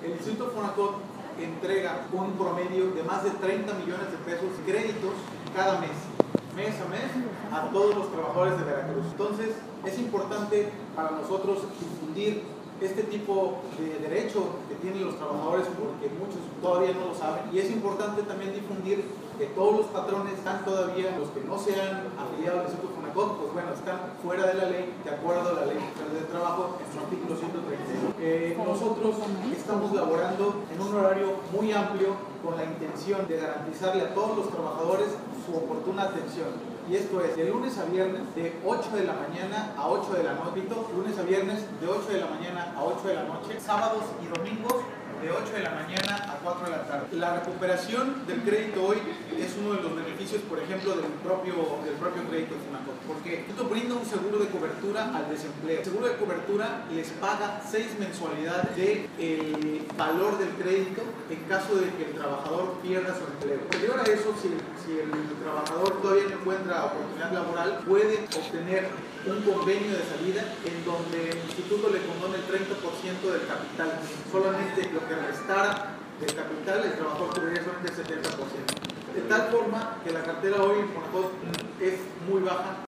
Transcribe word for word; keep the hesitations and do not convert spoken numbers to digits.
El Instituto Fonacot entrega un promedio de más de treinta millones de pesos de créditos cada mes, mes a mes, a todos los trabajadores de Veracruz. Entonces, es importante para nosotros difundir este tipo de derecho que tienen los trabajadores, porque muchos todavía no lo saben, y es importante también difundir que todos los patrones están todavía, los que no se han afiliado al Instituto Fonacot, pues bueno, están fuera de la ley, de acuerdo a la Ley Federal del Trabajo en su artículo ciento treinta y uno. Eh, nosotros estamos laborando en un horario muy amplio con la intención de garantizarle a todos los trabajadores su oportuna atención. Y esto es de lunes a viernes de ocho de la mañana a ocho de la noche, lunes a viernes de ocho de la mañana a ocho de la noche, sábados y domingos de ocho de la mañana a cuatro de la tarde. La recuperación del crédito hoy es uno de los beneficios, por ejemplo, del propio, del propio crédito Fonacot, porque esto brinda un seguro de cobertura al desempleo. El seguro de cobertura les paga seis mensualidades del valor del crédito en caso de que el trabajador pierda su empleo. Posterior a eso, si, si el trabajador todavía no encuentra oportunidad laboral, puede obtener un convenio de salida en donde el instituto le condona el treinta por ciento del capital. Solamente lo que restara del capital, el trabajador cubriría solamente el setenta por ciento. De tal forma que la cartera hoy en Fonacot es muy baja.